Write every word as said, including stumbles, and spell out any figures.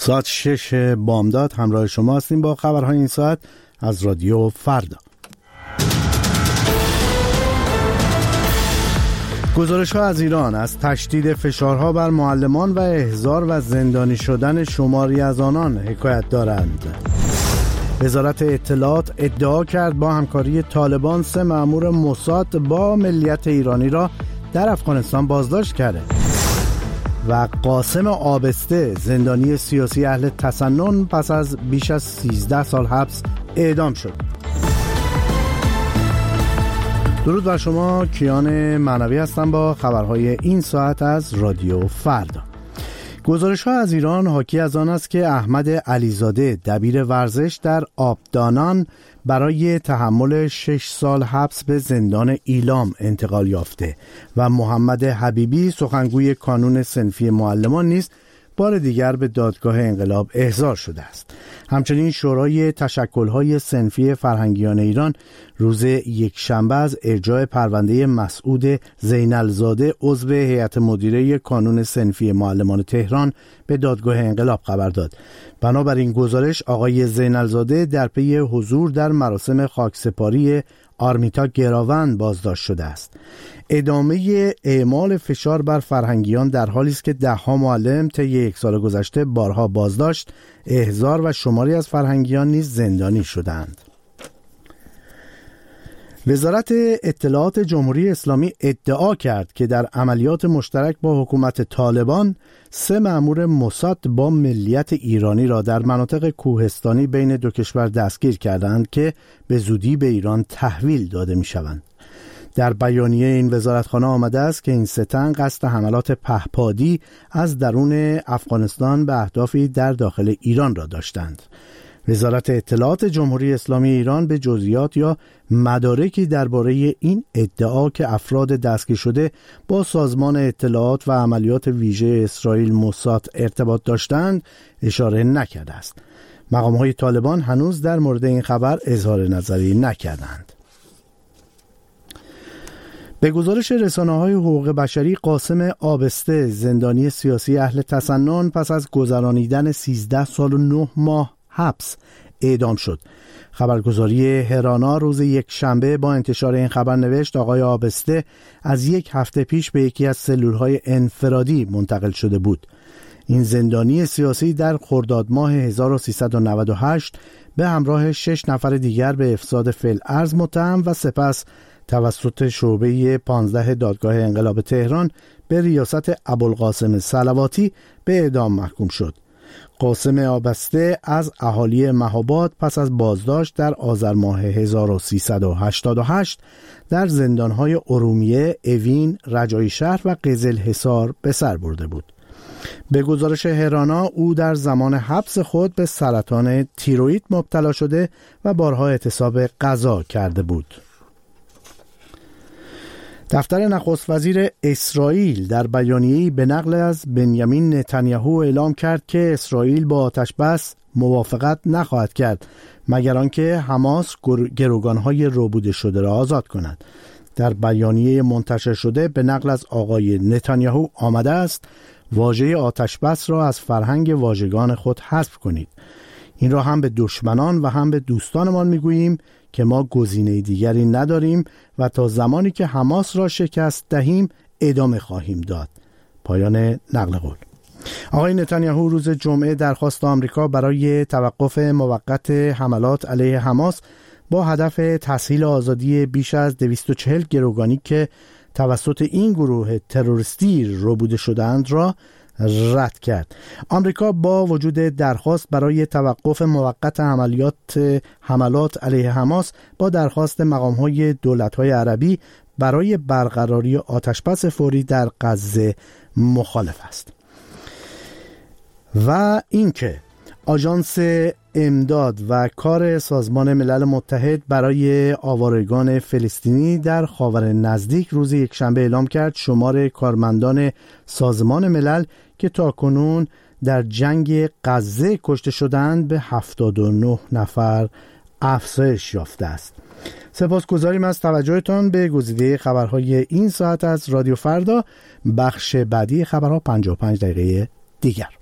ساعت شش بامداد همراه شما هستیم با خبرهای این ساعت از رادیو فردا. گزارش ها از ایران از تشدید فشارها بر معلمان و احضار و زندانی شدن شماری از آنان حکایت دارند. وزارت اطلاعات ادعا کرد با همکاری طالبان سه مأمور موساد با ملیت ایرانی را در افغانستان بازداشت کرده. و قاسم آبسته زندانی سیاسی اهل تسنن پس از بیش از سیزده سال حبس اعدام شد. درود بر شما، کیان معنوی هستم با خبرهای این ساعت از رادیو فردا. گزارش ها از ایران حاکی از آن است که احمد علیزاده دبیر ورزش در آبدانان برای تحمل شش سال حبس به زندان ایلام انتقال یافته و محمد حبیبی سخنگوی کانون صنفی معلمان نیز بار دیگر به دادگاه انقلاب احضار شده است. همچنین شورای تشکل‌های صنفی فرهنگیان ایران روز یکشنبه از ارجاع پرونده مسعود زینالزاده عضو هیئت مدیره کانون صنفی معلمان تهران به دادگاه انقلاب خبر داد. بنابراین گزارش آقای زینالزاده در پی حضور در مراسم خاکسپاری آرمیتا گراوند بازداشت شده است. ادامه اعمال فشار بر فرهنگیان در حالی است که ده‌ها معلم طی یک سال گذشته بارها بازداشت، احضار و شماری از فرهنگیان نیز زندانی شدند. وزارت اطلاعات جمهوری اسلامی ادعا کرد که در عملیات مشترک با حکومت طالبان سه مأمور موساد با ملیت ایرانی را در مناطق کوهستانی بین دو کشور دستگیر کردند که به زودی به ایران تحویل داده می شوند. در بیانیه این وزارتخانه آمده است که این سه تن قصد حملات پهپادی از درون افغانستان به اهدافی در داخل ایران را داشتند. وزارت اطلاعات جمهوری اسلامی ایران به جزئیات یا مدارکی درباره این ادعا که افراد دستگیر شده با سازمان اطلاعات و عملیات ویژه اسرائیل موساد ارتباط داشتند اشاره نکرده است. مقام‌های طالبان هنوز در مورد این خبر اظهار نظری نکردند. به گزارش رسانه‌های حقوق بشری، قاسم آبسته زندانی سیاسی اهل تسنن پس از گذرانیدن سیزده سال و نه ماه حبس اعدام شد. خبرگزاری هرانا روز یک شنبه با انتشار این خبر نوشت آقای آبسته از یک هفته پیش به یکی از سلولهای انفرادی منتقل شده بود. این زندانی سیاسی در خرداد ماه هزار و سیصد و نود و هشت به همراه شش نفر دیگر به افساد فی‌الارض متهم و سپس توسط شعبه پانزده دادگاه انقلاب تهران به ریاست ابوالقاسم صلواتی به اعدام محکوم شد. قاسم آبسته از اهالی مهاباد پس از بازداشت در آذر ماه هزار و سیصد و هشتاد و هشت در زندانهای ارومیه، اوین، رجایی شهر و قزلحصار به سر برده بود. به گزارش هرانا او در زمان حبس خود به سرطان تیروئید مبتلا شده و بارها اعتصاب غذا کرده بود. دفتر نخست وزیر اسرائیل در بیانیه‌ای به نقل از بنیامین نتانیاهو اعلام کرد که اسرائیل با آتش بس موافقت نخواهد کرد مگر آنکه حماس گروگان‌های ربوده شده را آزاد کند. در بیانیه منتشر شده به نقل از آقای نتانیاهو آمده است واژه آتش بس را از فرهنگ واژگان خود حذف کنید. این را هم به دشمنان و هم به دوستانمان میگوییم که ما گزینه دیگری نداریم و تا زمانی که حماس را شکست دهیم ادامه خواهیم داد. پایان نقل قول. آقای نتانیاهو روز جمعه درخواست آمریکا برای توقف موقت حملات علیه حماس با هدف تسهیل آزادی بیش از دویست و چهل گروگانی که توسط این گروه تروریستی ربوده شدند را رد کرد. آمریکا با وجود درخواست برای توقف موقت عملیات حملات علیه حماس با درخواست مقام‌های دولت‌های عربی برای برقراری آتشبس فوری در غزه مخالف است. و اینکه آژانس امداد و کار سازمان ملل متحد برای آوارگان فلسطینی در خاور نزدیک روز یکشنبه اعلام کرد شمار کارمندان سازمان ملل که تاکنون در جنگ غزه کشته شدند به هفتاد و نه نفر افزایش یافته است. سپاسگزاریم از توجهتان به گزیده خبرهای این ساعت از رادیو فردا. بخش بعدی خبرها پنجاه و پنج دقیقه دیگر.